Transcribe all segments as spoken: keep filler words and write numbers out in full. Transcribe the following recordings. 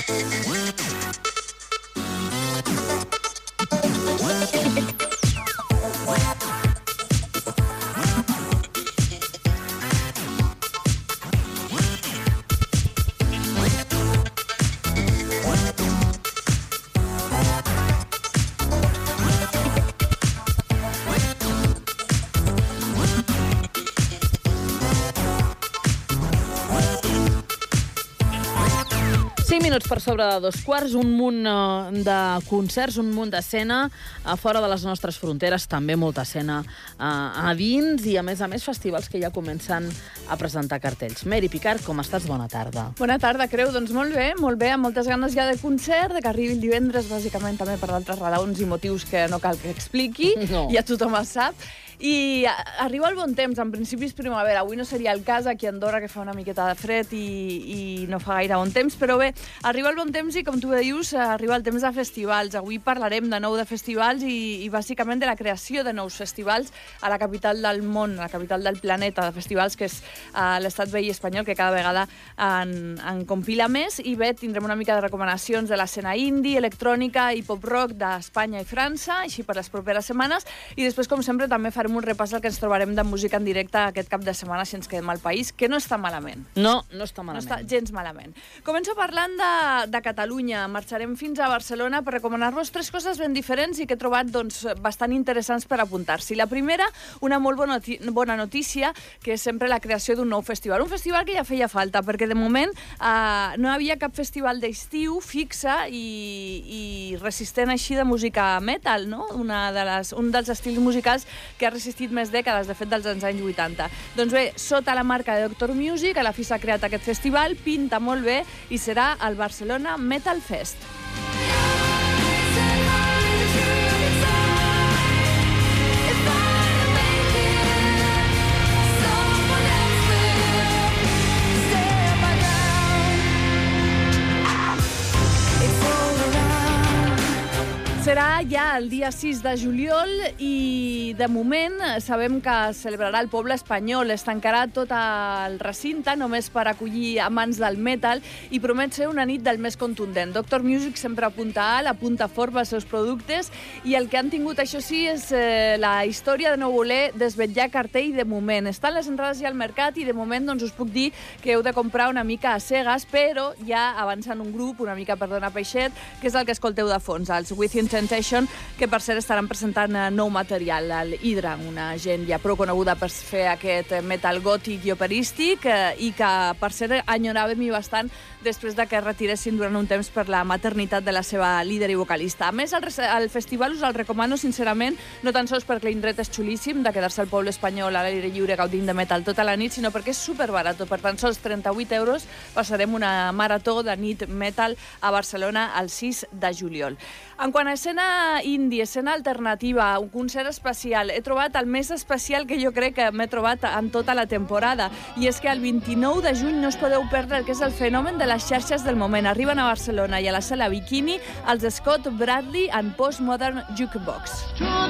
Minuts per sobre de dos quarts, un munt de concerts, un munt d'escena a fora de les nostres fronteres, també molta escena a dins i, a més a més, festivals que ja comencen a presentar cartells. Mary Picard, com estàs? Bona tarda. Bona tarda, Creu. Doncs molt bé, molt bé, amb moltes ganes ja de concert, de que arribi el divendres, bàsicament també per altres raons i motius que no cal que expliqui, no. Ja tothom el sap. I arriba el bon temps, en principi és primavera. Avui no seria el cas aquí a Andorra, que fa una miqueta de fred i, i no fa gaire bon temps, però bé, arriba el bon temps i, com tu dius, arriba el temps de festivals. Avui parlarem de nou de festivals i, i bàsicament de la creació de nous festivals a la capital del món, a la capital del planeta, de festivals que és uh, l'estat veí espanyol, que cada vegada en, en compila més. I bé, tindrem una mica de recomanacions de l'escena indie, electrònica i pop-rock d'Espanya i França, així per les properes setmanes. I després, com sempre, també farem un repàs al que ens trobarem de música en directe aquest cap de setmana si ens quedem al país, que no està malament. No, no està malament. No està gens malament. Començo parlant de, de Catalunya. Marxarem fins a Barcelona per recomanar-vos tres coses ben diferents i que he trobat doncs, bastant interessants per apuntar-s'hi. La primera, una molt bona, bona notícia, que és sempre la creació d'un nou festival. Un festival que ja feia falta, perquè de moment eh, no hi havia cap festival d'estiu fixa i, i resistent així de música metal, no? Una de les, un dels estils musicals que ha resistit més dècades, de fet, dels anys vuitanta. Doncs bé, sota la marca de Doctor Music, a la fi s'ha creat aquest festival, pinta molt bé i serà el Barcelona Metal Fest. Serà ja el dia sis de juliol i, de moment, sabem que celebrarà el poble espanyol. Es tancarà tot el recinte només per acollir amants del metal i promet ser una nit del més contundent. Doctor Music sempre apunta alt, apunta fort pels seus productes i el que han tingut, això sí, és eh, la història de no voler desvetllar cartell de moment. Estan les entrades ja al mercat i, de moment, doncs, us puc dir que heu de comprar una mica a cegues, però ja avançant un grup, una mica per donar peixet, que és el que escolteu de fons, els Within Temptation, que per cert estaran presentant nou material, el Hydra, una gent ja prou coneguda per fer aquest metal gòtic i operístic i que per cert enyoràvem i bastant després de que es retiressin durant un temps per la maternitat de la seva líder i vocalista. A més, el, el festival us el recomano sincerament, no tan sols perquè l'indret és xulíssim, de quedar-se al poble espanyol a l'aire lliure gaudint de metal tota la nit, sinó perquè és superbarat. Per tan sols trenta-vuit euros passarem una marató de nit metal a Barcelona el sis de juliol. En quant a escena indie, escena alternativa, un concert especial, he trobat el més especial que jo crec que m'he trobat en tota la temporada, i és que el vint-i-nou de juny no us podeu perdre el que és el fenomen de les xarxes del moment. Arriben a Barcelona i a la sala Bikini els Scott Bradley and Postmodern Jukebox.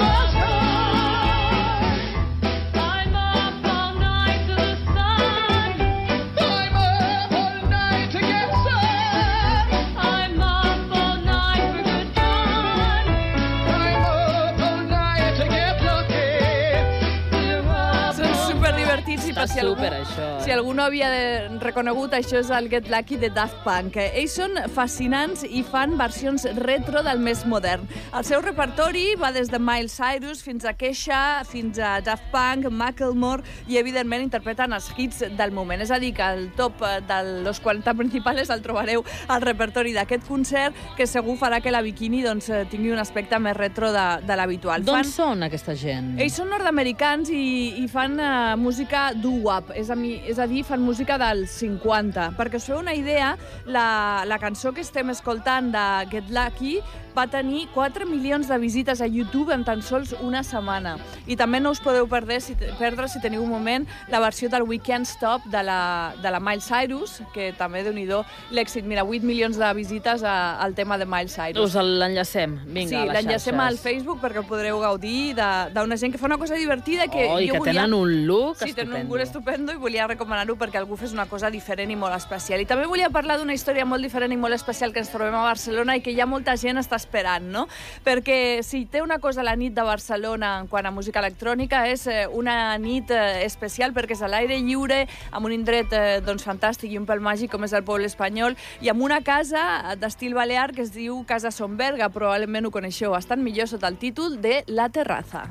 Està si super, algú, això. Si algú no havia reconegut, això és el Get Lucky de Daft Punk. Ells són fascinants i fan versions retro del més modern. El seu repertori va des de Miley Cyrus fins a Kesha, fins a Daft Punk, Macklemore, i evidentment interpreten els hits del moment. És a dir, que el top de los quaranta principals el trobareu al repertori d'aquest concert, que segur farà que la Bikini doncs, tingui un aspecte més retro de, de l'habitual. D'on són aquesta gent? Ells són nord-americans i, i fan uh, música doo-wop, és, a mi, és a dir, fan música dels cinquanta. Perquè us feu una idea, la, la cançó que estem escoltant de Get Lucky va tenir quatre milions de visites a YouTube en tan sols una setmana. I també no us podeu perdre, si, perdre, si teniu un moment, la versió del We Can't Stop de la, de la Miley Cyrus, que també, déu-n'hi-do, l'èxit. Mira, vuit milions de visites a, al tema de Miley Cyrus. Us l'enllacem, vinga, sí, a les l'enllacem xarxes. al Facebook perquè podreu gaudir d'una gent que fa una cosa divertida. Que oh, i jo que volia... tenen un look sí, estupendo. Tenen un gust estupendo i volia recomanar-ho perquè algú fes una cosa diferent i molt especial. I també volia parlar d'una història molt diferent i molt especial que ens trobem a Barcelona i que ja molta gent està esperant, no? Perquè si té una cosa la nit de Barcelona en quant a música electrònica és una nit especial perquè és a l'aire lliure, amb un indret doncs, fantàstic i un pèl màgic com és el poble espanyol i amb una casa d'estil balear que es diu Casa Son Berga, probablement ho coneixeu bastant millor sota el títol de La Terraza.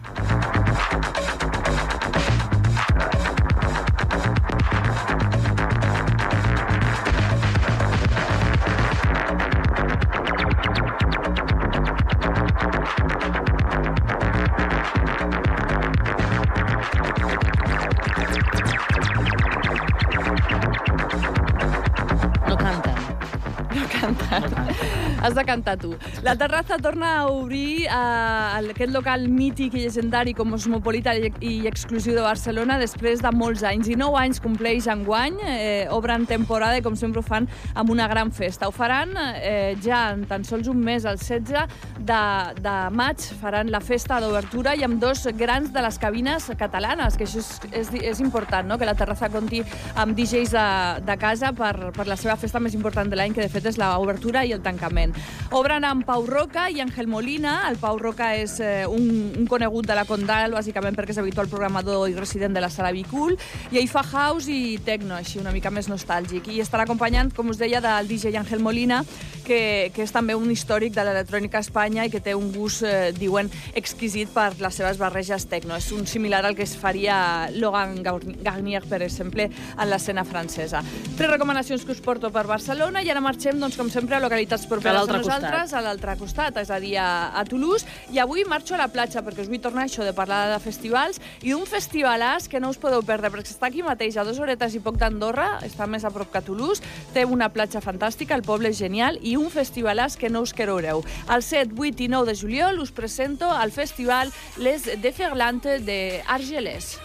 Has de cantar tu. La Terraza torna a obrir eh, aquest local mític i legendari cosmopolita i exclusiu de Barcelona després de molts anys. I nou anys compleix enguany, eh, obren temporada i com sempre ho fan amb una gran festa. Ho faran eh, ja en tan sols un mes, el setze de, de maig, faran la festa d'obertura i amb dos grans de les cabines catalanes, que això és, és, és important, no? Que la Terraza compti amb D Js de, de casa per, per la seva festa més important de l'any, que de fet és l'obertura i el tancament. Obren amb Pau Roca i Ángel Molina. El Pau Roca és eh, un, un conegut de la Condal, bàsicament perquè és habitual programador i resident de la Sala Bicool, i ell fa house i techno, així una mica més nostàlgic. I estarà acompanyant, com us deia, del D J Ángel Molina, que, que és també un històric de l'electrònica a Espanya i que té un gust, eh, diuen, exquisit per les seves barreges techno. És un similar al que es faria Logan Garnier, per exemple, en l'escena francesa. Tres recomanacions que us porto per Barcelona i ara marxem, doncs, com sempre, a localitats properes a nosaltres, a l'altre costat, és a dir, a, a Toulouse. I avui marxo a la platja perquè us vull tornar això de parlar de festivals i d'un festivalàs que no us podeu perdre perquè està aquí mateix, a dues horetes i poc d'Andorra, està més a prop que a Toulouse, té una platja fantàstica, el poble és genial i un festivalàs que no us creureu. El set, vuit i nou de juliol us presento al festival Les Déferlantes d'Argelès.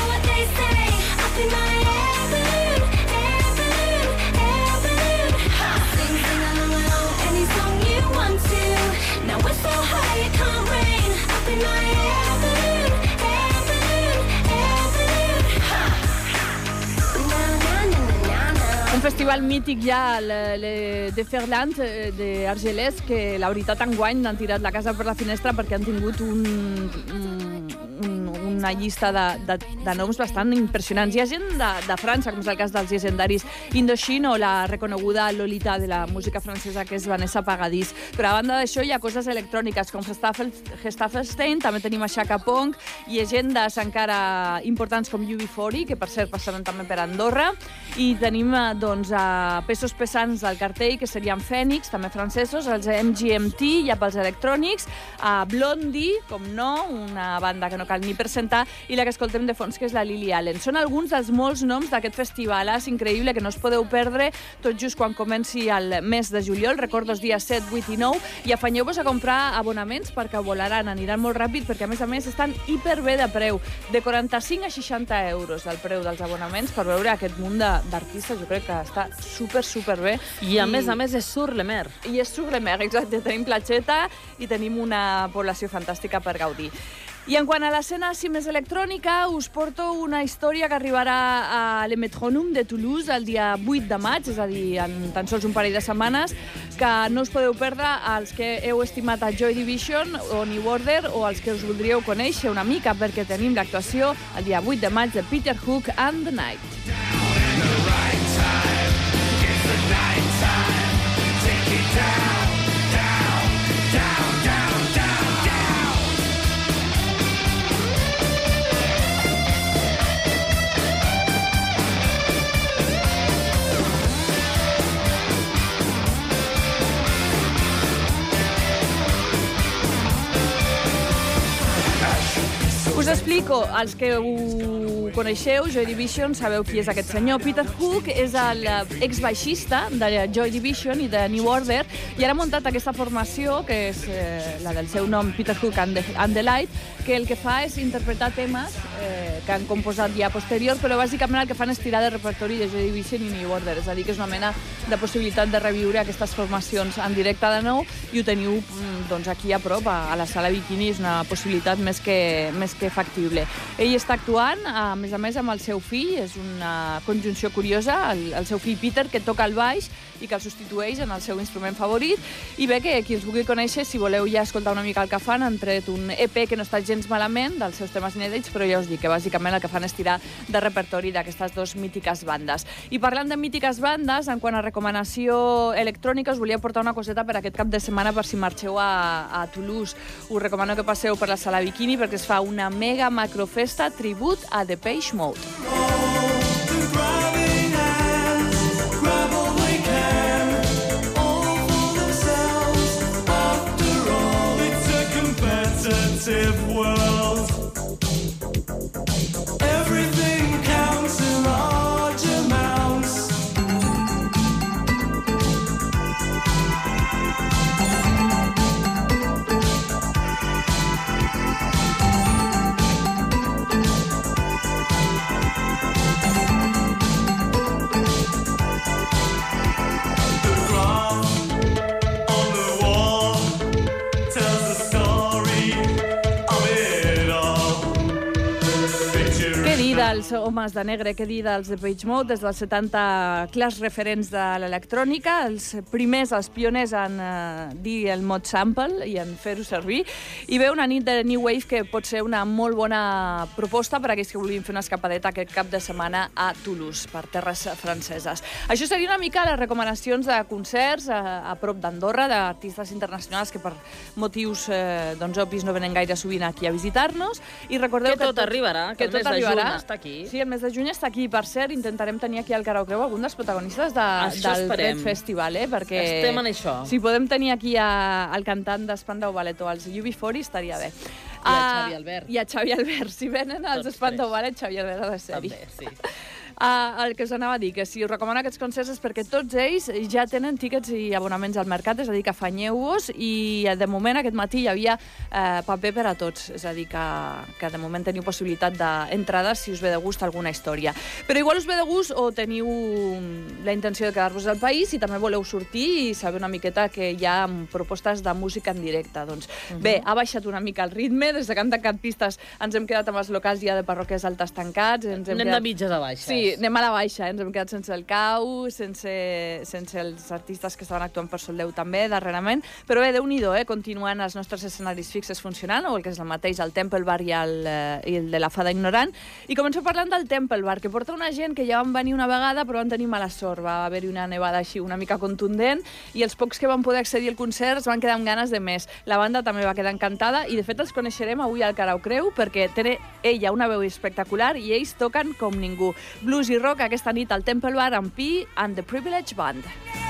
Now we're so high it can't rain. Up in my air balloon, air balloon, air balloon. Ha! Na, na, na, na, na. Un festival mític ja, le, le Déferlantes d'Argelès, que la veritat enguany han tirat la casa per la finestra perquè han tingut un, un, un una llista de, de, de noms bastant impressionants. Hi ha gent de, de França, com és el cas dels llegendaris Indochine o la reconeguda Lolita de la música francesa, que és Vanessa Paradis. Però a banda d'això hi ha coses electròniques com Gestafelstein, també tenim a Chaka Ponk i agendes encara importants com U B quaranta, que per cert passaran també per Andorra, i tenim doncs, a pesos pesants del cartell, que serien Fènix, també francesos, els M G M T, ja pels electrònics, a Blondie, com no, una banda que no cal ni presentar, i la que escoltem de fons, que és la Lily Allen. Són alguns dels molts noms d'aquest festival, és increïble, que no us podeu perdre tot just quan comenci el mes de juliol, recordo els dies set, vuit i nou, i afanyeu-vos a comprar abonaments perquè volaran, aniran molt ràpid, perquè a més a més estan hiperbé de preu, de quaranta-cinc a seixanta euros el preu dels abonaments per veure aquest munt d'artistes. Jo crec que està super, super bé. I a I... més a més és sur le mer. I és sur le mer, exacte. Tenim platgeta i tenim una població fantàstica per gaudir. I en quant a l'escena així més electrònica, us porto una història que arribarà a Le Metronome de Toulouse el dia vuit de maig, és a dir, en tan sols un parell de setmanes, que no us podeu perdre els que heu estimat a Joy Division o New Order o els que us voldríeu conèixer una mica, perquè tenim l'actuació el dia vuit de maig de Peter Hook and the Night. Us explico, els que ho coneixeu, Joy Division, sabeu qui és aquest senyor. Peter Hook és l'exbaixista de Joy Division i de New Order i ara ha muntat aquesta formació, que és eh, la del seu nom, Peter Hook and the, and the Light, que el que fa és interpretar temes eh, que han composat ja posterior, però bàsicament el que fan és tirar de repertori de Joy Division i New Order, és a dir, que és una mena de possibilitat de reviure aquestes formacions en directe de nou i ho teniu doncs, aquí a prop, a, a la Sala Bikini, és una possibilitat més que, més que factible. increïble. Ell està actuant, a més a més, amb el seu fill, és una conjunció curiosa, el, el seu fill Peter, que toca el baix i que el substitueix en el seu instrument favorit. I bé, que qui els vulgui conèixer, si voleu ja escoltar una mica el que fan, han tret un E P que no està gens malament, dels seus temes inèdits, però ja us dic que bàsicament el que fan és tirar de repertori d'aquestes dues mítiques bandes. I parlant de mítiques bandes, en quant a recomanació electrònica, us volia portar una coseta per aquest cap de setmana per si marxeu a, a Toulouse. Us recomano que passeu per la Sala Bikini perquè es fa una mega macrofesta tribut a Depeche Mode. World. Everything counts in large amounts. The graph on the wall tells the story. Què dir dels homes de negre, què dir dels Depeche Mode, des dels setanta clars referents de l'electrònica, els primers, els pioners en eh, dir el mot sample i en fer-ho servir, i ve una nit de New Wave que pot ser una molt bona proposta per a aquells que vulguin fer una escapadeta aquest cap de setmana a Toulouse, per terres franceses. Això seria una mica les recomanacions de concerts a, a prop d'Andorra, d'artistes internacionals que per motius eh, doncs, obvis no venen gaire sovint aquí a visitar-nos, i recordeu que, que tot, tot arribarà, que, que tot arribarà. Està aquí. Sí, el mes de juny està aquí. Per cert, intentarem tenir aquí al Karaoke algun dels protagonistes de, del Red Festival, eh? Perquè estem en això. Si podem tenir aquí a, el cantant d'Spandau Ballet o els U B quaranta estaria bé. I a Xavi Albert. I a Xavi Albert. Si venen els Spandau Ballet, Xavi Albert ha de ser-hi. També, sí. Uh, el que us anava a dir, que si us recomano aquests concerts és perquè tots ells ja tenen tíquets i abonaments al mercat, és a dir, que afanyeu-vos, i de moment aquest matí hi havia uh, paper per a tots, és a dir, que, que de moment teniu possibilitat d'entrades si us ve de gust alguna història. Però igual us ve de gust o teniu la intenció de quedar-vos al país i també voleu sortir i saber una miqueta que hi ha propostes de música en directe. Doncs uh -huh. bé, ha baixat una mica el ritme, des de que han tancat pistes ens hem quedat amb els locals ja de parròquies altes tancats. Ens hem Anem quedat... de mitges a baixes. Sí, anem a la baixa, eh? Ens hem quedat sense el cau, sense, sense els artistes que estaven actuant per Soldeu també, darrerament. Però bé, Déu-n'hi-do, eh? Continuen els nostres escenaris fixes funcionant, o el que és el mateix, el Temple Bar i el, eh, i el de la Fada Ignorant. I començo parlant del Temple Bar, que porta una gent que ja van venir una vegada, però van tenir mala sort. Va haver-hi una nevada així una mica contundent, i els pocs que van poder accedir al concert es van quedar amb ganes de més. La banda també va quedar encantada, i de fet els coneixerem avui al Karaoke, perquè té ella una veu espectacular i ells toquen com ningú. Blues i rock aquesta nit al Temple Bar amb Pi and the Privilege Band.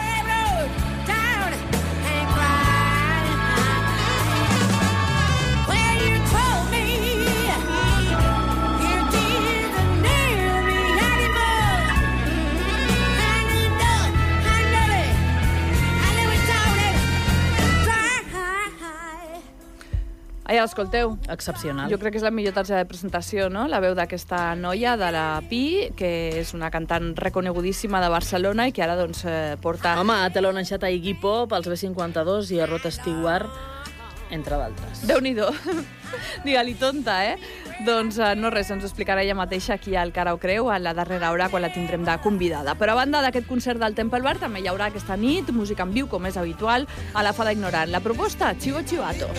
Allà l'escolteu. Excepcional. Jo crec que és la millor targeta de presentació, no? La veu d'aquesta noia, de la Pi, que és una cantant reconegudíssima de Barcelona i que ara doncs, eh, porta... Home, ha telonejat a Iggy Pop, als B cinquanta-dos i a Rod Stewart, entre d'altres. Déu-n'hi-do. Digue-li tonta, eh? Doncs eh, no res, ens ho explicarà ella mateixa aquí al Karaoke a la darrera hora quan la tindrem de convidada. Però a banda d'aquest concert del Temple Bar també hi haurà aquesta nit música en viu, com és habitual, a la Fada Ignorant. La proposta, Chivo Chivato.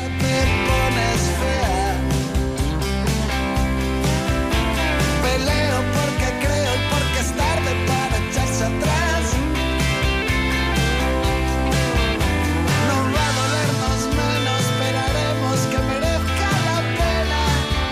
Peleo porque creo y porque es tarde para echarse atrás. No va a dolernos menos, esperaremos que merezca la pena.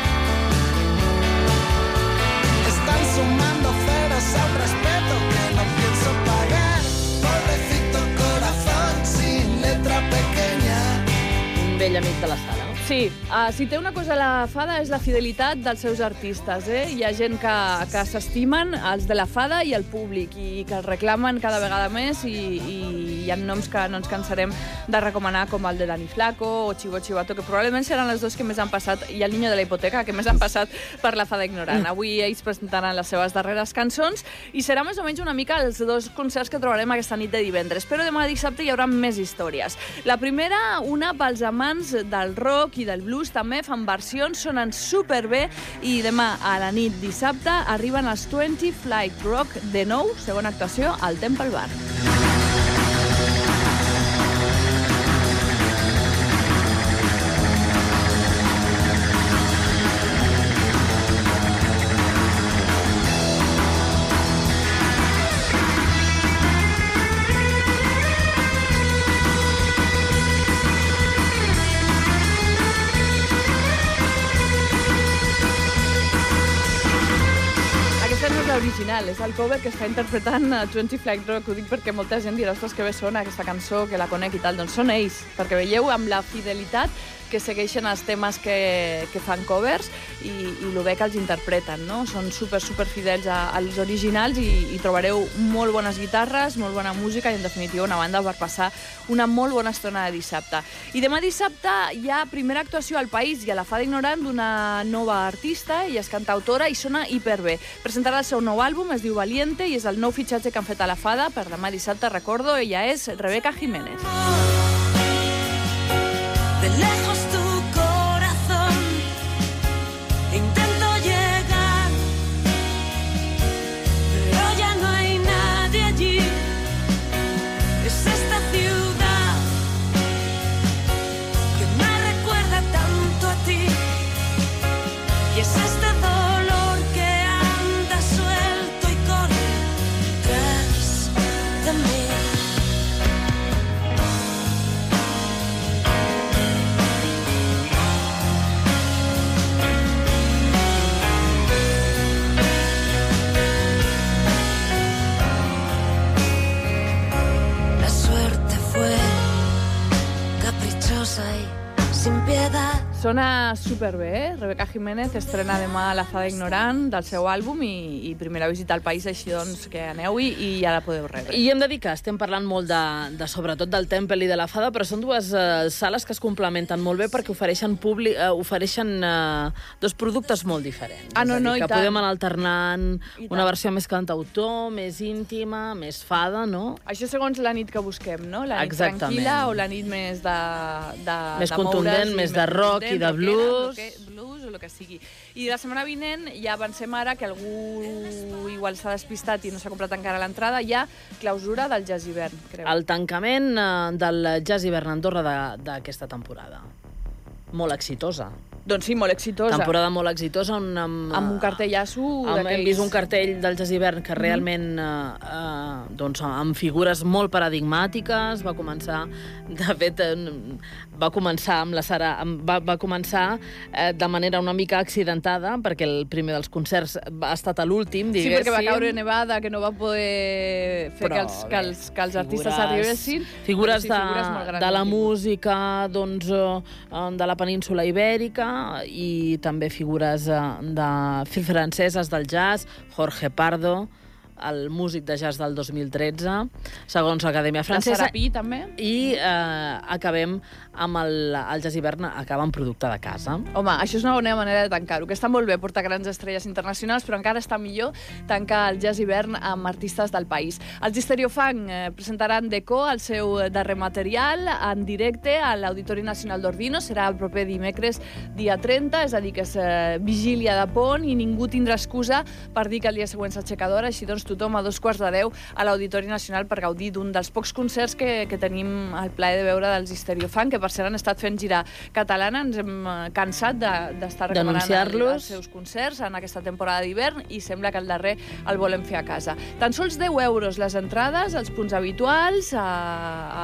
Están sumando ceros a un respeto que no pienso pagar. Pobrecito corazón sin letra pequeña. Un vell amic de la sala. Sí, uh, si té una cosa la Fada és la fidelitat dels seus artistes. Eh? Hi ha gent que, que s'estimen, els de la Fada i el públic, i que el reclamen cada vegada més, i, i hi hi ha noms que no ens cansarem de recomanar, com el de Dani Flaco o Chivo Chivato, que probablement seran les dos que més han passat, i el Niño de la Hipoteca, que més han passat per la Fada Ignorant. Avui ells presentaran les seves darreres cançons i serà més o menys una mica els dos concerts que trobarem aquesta nit de divendres. Però demà dissabte hi haurà més històries. La primera, una pels amants del rock i del blues, també fan versions, sonen superbé, i demà a la nit dissabte arriben els twenty Flight Rock de nou, segona actuació al Temple Bar. Original, és el cover que està interpretant twenty Flight Rock. Ho dic perquè molta gent dirà, ostres, que bé sona aquesta cançó, que la conec i tal. Doncs són ells, perquè veieu amb la fidelitat que segueixen els temes que, que fan covers i, i el bé que els interpreten, no? Són super, super fidels a, als originals i, i trobareu molt bones guitarres, molt bona música i, en definitiva, una banda per passar una molt bona estona de dissabte. I demà dissabte hi ha primera actuació al País i a la Fada Ignorant d'una nova artista, ella és cantautora i sona hiperbé. Presentarà el seu nou àlbum, es diu Valiente, i és el nou fitxatge que han fet a la Fada per demà dissabte, recordo, ella és Rebeca Jiménez. De lejos tu corazón intento llegar, pero ya no hay nadie allí. Es esta ciudad que me recuerda tanto a ti, y es este dolor que anda suelto y corre tras de mí. Y sin piedad. Sona superbé, eh? Rebeca Jiménez estrena demà a la Fada Ignorant del seu àlbum i, i primera visita al País, així doncs que aneu-hi i ja la podeu rebre. I hem de dir que estem parlant molt de, de sobretot del Temple i de la Fada, però són dues uh, sales que es complementen molt bé perquè ofereixen, publi, uh, ofereixen uh, dos productes molt diferents. Ah, no, no, dir, i que tant. podem anar alternant I una tant. versió més cantautor, més íntima, més fada, no? Això segons la nit que busquem, no? La nit Exactament. tranquil·la o la nit més de, de, Més de contundent, moure's, més de rock i de blues. Rockera, blues o el que sigui. I la setmana vinent, ja avancem ara, que algú igual s'ha despistat i no s'ha comprat encara l'entrada, hi ha clausura del Jazz Hivern, creu. El tancament uh, del Jazz Hivern Andorra d'aquesta temporada. Molt exitosa. Doncs sí, molt exitosa. Temporada molt exitosa. On, amb, amb un cartellasso amb, hem vist un cartell del Jazz Hivern que realment mm-hmm. eh, eh, doncs, amb figures molt paradigmàtiques. Va començar, de fet, eh, va començar amb la Sara, amb, va, va començar eh, de manera una mica accidentada, perquè el primer dels concerts ha estat a l'últim, Sí, diguéssim. perquè va caure nevada, que no va poder fer Però, que els, que els, que els artistes figures- arribessin. Figures, Sí, de, figures molt grans de la han tingut. música, doncs, eh, de la península ibèrica, i també figures eh, de franceses del jazz, Jorge Pardo, el músic de jazz del dos mil tretze, segons l'Acadèmia La Francesa. Sarapí, també. I eh, acabem amb el, el Jazz Hivern, acaba amb producte de casa. Home, això és una bona manera de tancar-ho, que està molt bé portar grans estrelles internacionals, però encara està millor tancar el Jazz Hivern amb artistes del país. Els Stereofunk eh, presentaran Deco, el seu darrer material, en directe a l'Auditori Nacional d'Ordino. Serà el proper dimecres, dia trenta, és a dir, que és eh, vigília de pont i ningú tindrà excusa per dir que el dia següent s'aixeca d'hora, així doncs tothom a dos quarts de deu a l'Auditori Nacional per gaudir d'un dels pocs concerts que, que tenim el plaer de veure dels Stereofunk, que per cert han estat fent gira catalana. Ens hem eh, cansat d'estar de, recomanant D'anunciar-los. els seus concerts en aquesta temporada d'hivern i sembla que el darrer el volem fer a casa. Tan sols deu euros les entrades, els punts habituals, a, a,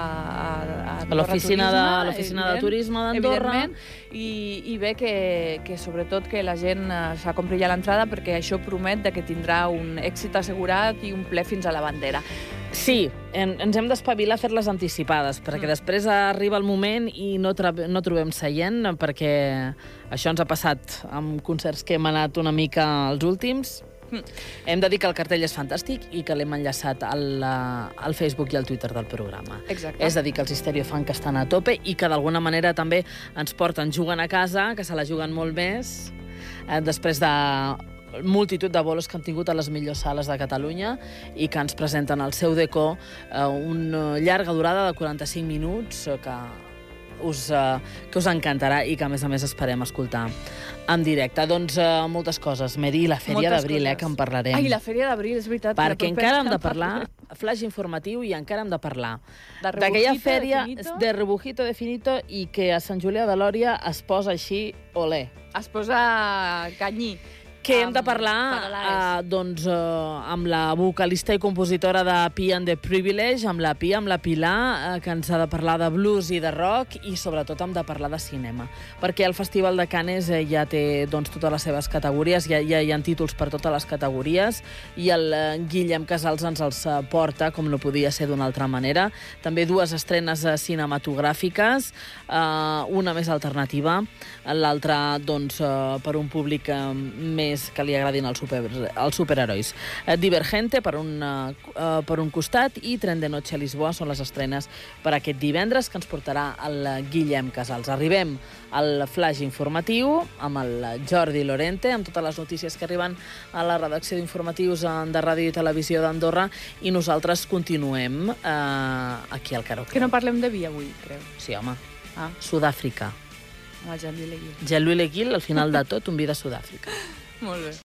a, A l'oficina de, a l'oficina de evident, turisme d'Andorra. evidentment, i, i bé que, que sobretot que la gent eh, s'ha comprat ja l'entrada, perquè això promet de que tindrà un èxit assegurat i un ple fins a la bandera. Sí, en, ens hem d'espavilar a fer-les anticipades, perquè mm. després arriba el moment i no, no trobem seient, perquè això ens ha passat amb concerts que hem anat una mica als últims. Hem de dir que el cartell és fantàstic i que l'hem enllaçat al, al Facebook i al Twitter del programa. Exacte. És a dir, que els Histerio fan que estan a tope i que d'alguna manera també ens porten jugant a casa, que se la juguen molt més, eh, després de multitud de bolos que han tingut a les millors sales de Catalunya i que ens presenten el seu decor, eh, una llarga durada de quaranta-cinc minuts eh, que us, eh, que us encantarà i que, a més a més, esperem escoltar en directe. Doncs eh, moltes coses. Meri, la Fèria d'Abril, eh, que en parlarem. Ai, la Fèria d'Abril, és veritat. Perquè encara hem de parlar, flash informatiu, i encara hem de parlar De d'aquella Rebujito, fèria de Finito. de Rebujito de Finito i que a Sant Julià de Lòria es posa així, olé. Es posa canyí. Que hem de Amb parlar Paralaes. eh, doncs, eh, amb la vocalista i compositora de Pi and the Privilege, amb la Pi, amb la Pilar, eh, que ens ha de parlar de blues i de rock i sobretot hem de parlar de cinema. Perquè el Festival de Cannes eh, ja té doncs, totes les seves categories, ja, ja hi ha títols per totes les categories i el eh, Guillem Casals ens els eh, porta, com no podia ser d'una altra manera. També dues estrenes eh, cinematogràfiques, eh, una més alternativa, l'altra doncs, eh, per un públic eh, més que li agradin els, super, els superherois. Eh, Divergente, per un, eh, per un costat, i Tren de Noche a Lisboa són les estrenes per aquest divendres que ens portarà el Guillem Casals. Arribem al flash informatiu amb el Jordi Lorente, amb totes les notícies que arriben a la redacció d'informatius de Ràdio i Televisió d'Andorra, i nosaltres continuem eh, aquí al Karaoke. Que no parlem de vi avui, creu. Sí, home. Ah, Sud-àfrica. amb el Jean Vilegui. Jean-Louis Leguil, al final de tot, un vi de Sud-àfrica. Molt bé.